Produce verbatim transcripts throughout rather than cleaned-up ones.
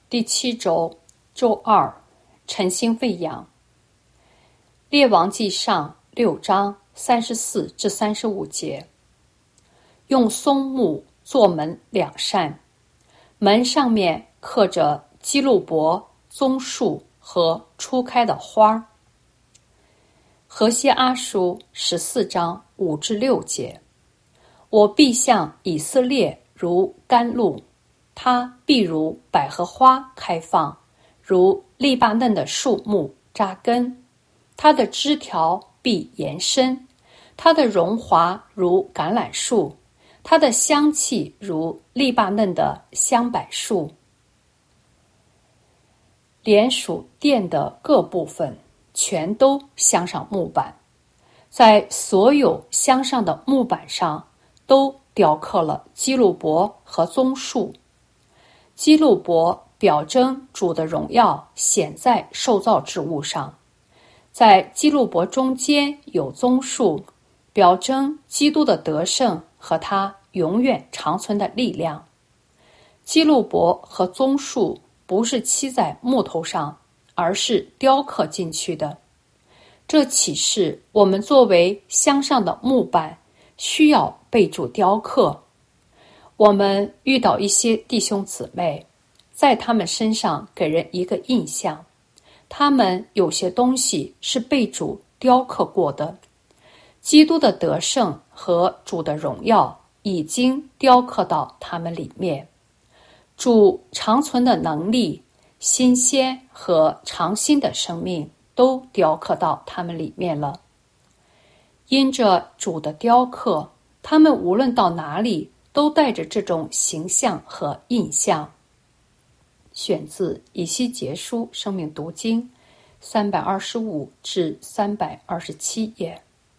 第七周周二，晨星喂养。列王纪上六章三十四至三十五节。用松木做门两扇，门上面刻着基路伯、棕树和初开的花。何西阿书十四章五至六节。我必向以色列如甘露，它必如百合花开放，如利巴嫩的树木扎根，它的枝条必延伸，它的荣华如橄榄树，它的香气如利巴嫩的香柏树。连属殿的各部分全都镶上木板，在所有镶上的木板上都雕刻了基路伯和棕树。基路伯表征主的荣耀显在受造之物上，在基路伯中间有棕树，表征基督的得胜和他永远长存的力量。基路伯和棕树不是漆在木头上，而是雕刻进去的。这启示我们作为镶上的木板需要被主雕刻。我们遇到一些弟兄姊妹，在他们身上给人一个印象，他们有些东西是被主雕刻过的。基督的得胜和主的荣耀已经雕刻到他们里面，主长存的能力、新鲜和长新的生命都雕刻到他们里面了。因着主的雕刻，他们无论到哪里都带着这种形象和印象。选自以西结书生命读经三百二十五至三百二十七页。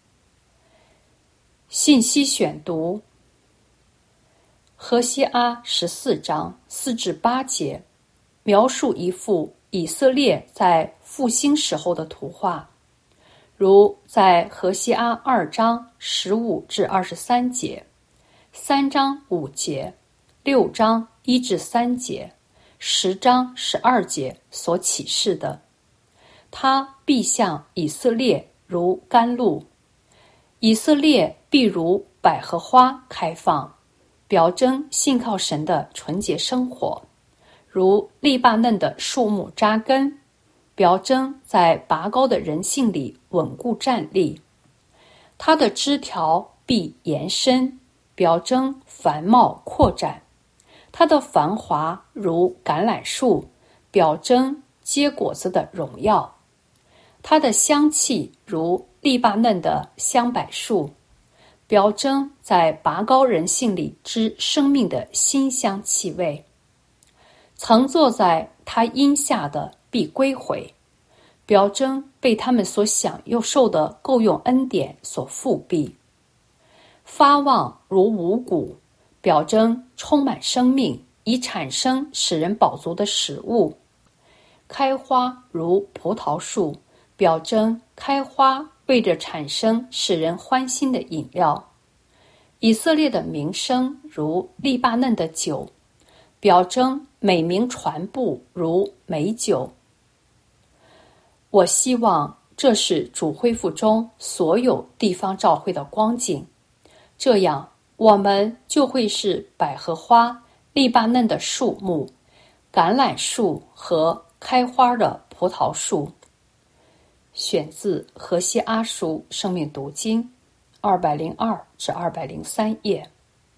信息选读。何西阿十四章四至八节，描述一幅以色列在复兴时候的图画，如在何西阿二章十五至二十三节、三章五节、六章一至三节、十章十二节所启示的。他必向以色列如甘露，以色列必如百合花开放，表征信靠神的纯洁生活，如利巴嫩的树木扎根，表征在拔高的人性里稳固站立。它的枝条必延伸，表征繁茂扩展。它的繁华如橄榄树，表征结果子的荣耀。它的香气如利巴嫩的香柏树，表征在拔高人性里之生命的馨香气味。曾坐在他荫下的必归回，表征被他们所享又受的够用恩典所复辟。发旺如五谷，表征充满生命，以产生使人饱足的食物。开花如葡萄树，表征开花为着产生使人欢欣的饮料。以色列的名声如利巴嫩的酒，表征美名传布如美酒。我希望这是主恢复中所有地方教会的光景，这样我们就会是百合花、利巴嫩的树木、橄榄树和开花的葡萄树。选自何西阿书生命读经二百零二至二百零三页。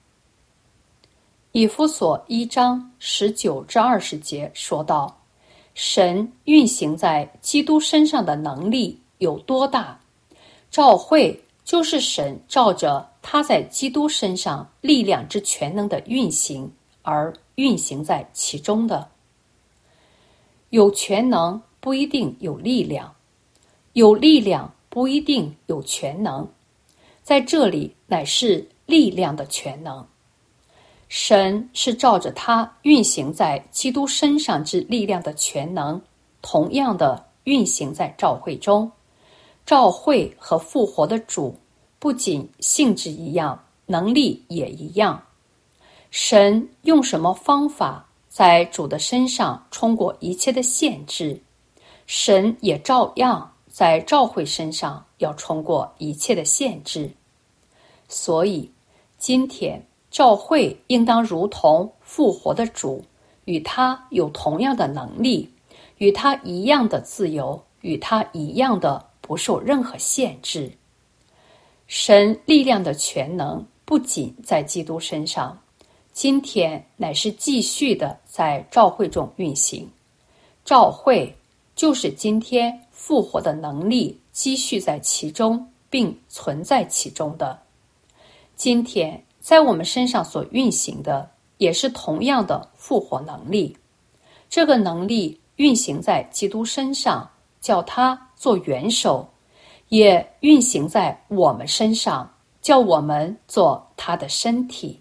以弗所一章十九至二十节说道，神运行在基督身上的能力有多大？召会就是神照着他在基督身上力量之全能的运行而运行在其中的。有全能不一定有力量，有力量不一定有全能，在这里乃是力量的全能。神是照着他运行在基督身上之力量的全能，同样的运行在召会中。召会和复活的主不仅性质一样，能力也一样。神用什么方法在主的身上冲过一切的限制，神也照样在教会身上要冲过一切的限制。所以今天教会应当如同复活的主，与他有同样的能力，与他一样的自由，与他一样的不受任何限制。神力量的全能不仅在基督身上，今天乃是继续的在教会中运行。教会就是今天复活的能力积蓄在其中，并存在其中的。今天在我们身上所运行的也是同样的复活能力，这个能力运行在基督身上，叫他做元首，也运行在我们身上，叫我们做他的身体。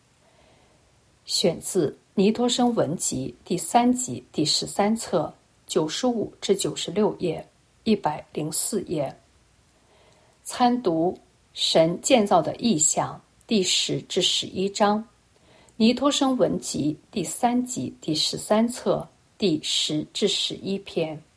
选自《尼托生文集》第三集第十三册九十五至九十六页，一百零四页。参读神建造的意象第十至十一章，《尼托生文集》第三集第十三册第十至十一篇。